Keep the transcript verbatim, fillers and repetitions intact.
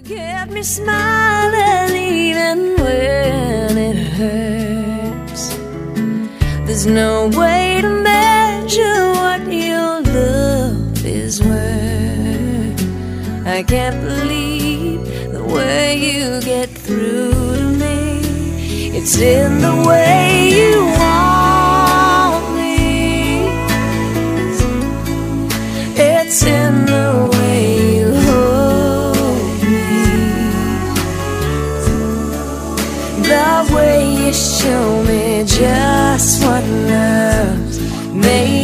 Get me smiling even when it hurts. There's no way to measure what your love is worth. I can't believe the way you get through to me. It's in the way you want me. It's in the way you hold me. The way you show me just what love's made